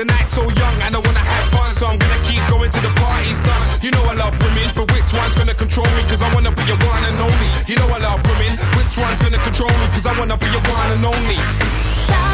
The night's so young and I wanna have fun, so I'm gonna keep going till the party's done. You know I love women, but which one's gonna control me? Cause I wanna be your one and only. You know I love women, which one's gonna control me? Cause I wanna be your one and only. Stop.